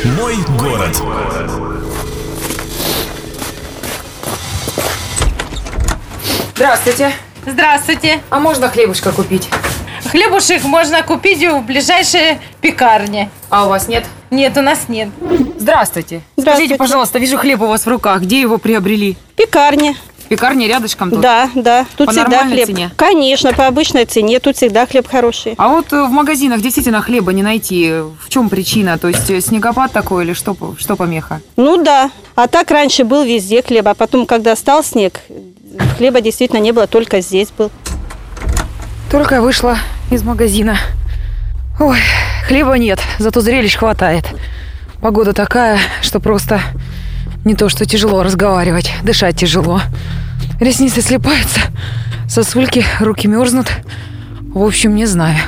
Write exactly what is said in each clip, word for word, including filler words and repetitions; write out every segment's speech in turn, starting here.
Мой город. Здравствуйте. Здравствуйте. А можно хлебушка купить? Хлебушек можно купить в ближайшей пекарне. А у вас нет? Нет, у нас нет. Здравствуйте. Здравствуйте. Скажите, пожалуйста, вижу хлеб у вас в руках. Где его приобрели? Пекарня. Пекарня рядышком тут? Да, да. Тут По всегда нормальной хлеб. цене? Конечно, по обычной цене. Тут всегда хлеб хороший. А вот э, в магазинах действительно хлеба не найти. В чем причина? То есть э, снегопад такой или что, по- что помеха? Ну да. А так раньше был везде хлеб. А потом, когда стал снег, хлеба действительно не было, только здесь был. Только вышла из магазина. Ой, хлеба нет, зато зрелищ хватает. Погода такая, что просто не то, что тяжело разговаривать, дышать тяжело. Ресницы слипаются, сосульки, руки мерзнут. В общем, не знаю.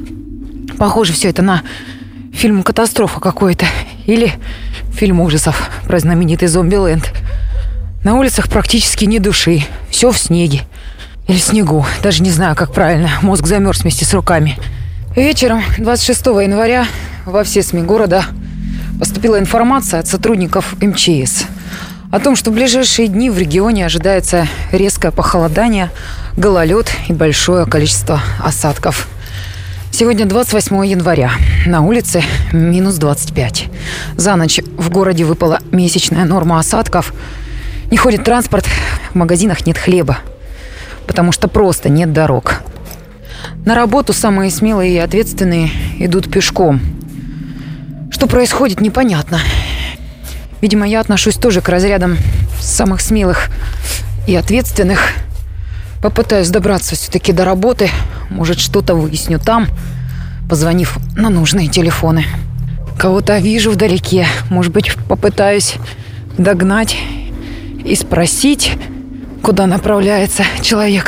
Похоже все это на фильм «Катастрофа» какой-то. Или фильм ужасов про знаменитый зомби-ленд. На улицах практически ни души. Все в снеге. Или снегу. Даже не знаю, как правильно. Мозг замерз вместе с руками. Вечером двадцать шестого января во все СМИ города поступила информация от сотрудников эм че эс о том, что в ближайшие дни в регионе ожидается резкое похолодание, гололед и большое количество осадков. Сегодня двадцать восьмого января. На улице минус двадцать пять. За ночь в городе выпала месячная норма осадков. Не ходит транспорт, в магазинах нет хлеба, потому что просто нет дорог. На работу самые смелые и ответственные идут пешком. Что происходит, непонятно. Видимо, я отношусь тоже к разрядам самых смелых и ответственных. Попытаюсь добраться все-таки до работы. Может, что-то выясню там, позвонив на нужные телефоны. Кого-то вижу вдалеке. Может быть, попытаюсь догнать и спросить, куда направляется человек.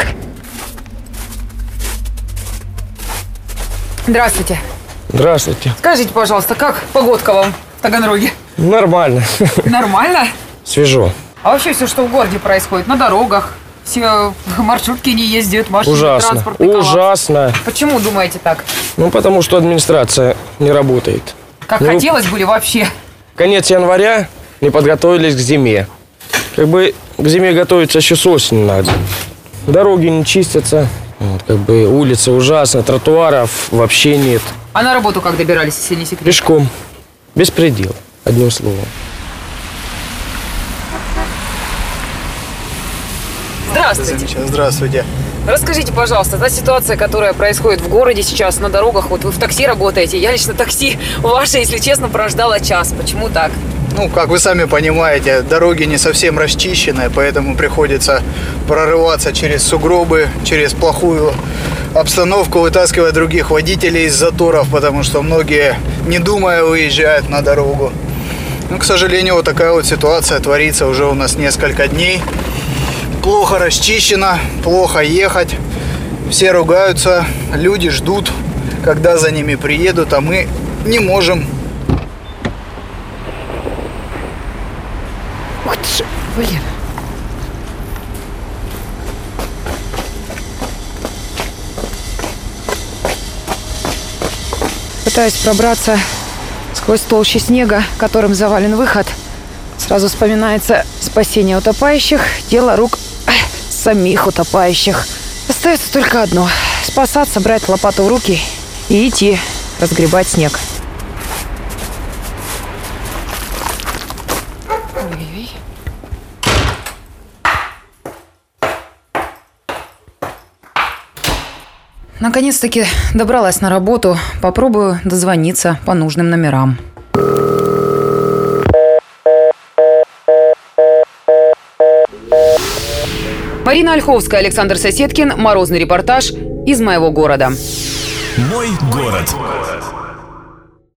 Здравствуйте. Здравствуйте. Скажите, пожалуйста, как погодка вам в Таганроге? Нормально. Нормально? Свежо. А вообще все, что в городе происходит, на дорогах, все маршрутки не ездят, машины, Ужасно. транспортный коллапс. Ужасно. Почему думаете так? Ну, потому что администрация не работает. Как Ну, хотелось бы ли вообще? Конец января, не подготовились к зиме. Как бы к зиме готовиться еще с осени надо. Дороги не чистятся, вот, как бы улицы ужасно, тротуаров вообще нет. А на работу как добирались, если не секрет? Пешком. Беспредел, одним словом. Здравствуйте. Здравствуйте. Расскажите, пожалуйста, та ситуация, которая происходит в городе сейчас на дорогах, вот вы в такси работаете, я лично такси ваше, если честно, прождала час. Почему так? Ну, как вы сами понимаете, дороги не совсем расчищены, поэтому приходится прорываться через сугробы, через плохую обстановку, вытаскивая других водителей из заторов, потому что многие, не думая, уезжают на дорогу. Ну, к сожалению, вот такая вот ситуация творится уже у нас несколько дней. Плохо расчищено, плохо ехать, все ругаются, люди ждут, когда за ними приедут, а мы не можем. Ух ты ж, блин. Пытаюсь пробраться сквозь толщу снега, которым завален выход. Сразу вспоминается спасение утопающих, дело рук самих утопающих. Остается только одно – спасаться, брать лопату в руки и идти разгребать снег. Ой-ой-ой. Наконец-таки добралась на работу. Попробую дозвониться по нужным номерам. Марина Ольховская, Александр Соседкин. Морозный репортаж из моего города. Мой город.